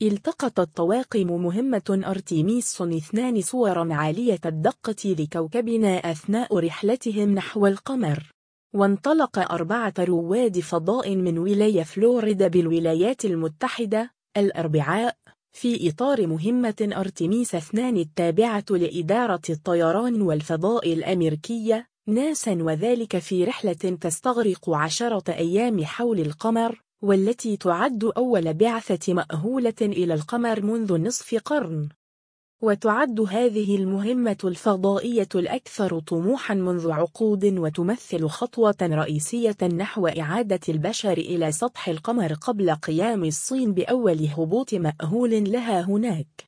التقطت طواقم مهمة أرتيميس 2 صورا عالية الدقة لكوكبنا أثناء رحلتهم نحو القمر. وانطلق 4 رواد فضاء من ولاية فلوريدا بالولايات المتحدة الأربعاء في إطار مهمة أرتيميس 2 التابعة لإدارة الطيران والفضاء الأمريكية ناسا، وذلك في رحلة تستغرق 10 أيام حول القمر، والتي تعد أول بعثة مأهولة إلى القمر منذ نصف قرن. وتعد هذه المهمة الفضائية الأكثر طموحا منذ عقود، وتمثل خطوة رئيسية نحو إعادة البشر إلى سطح القمر قبل قيام الصين بأول هبوط مأهول لها هناك.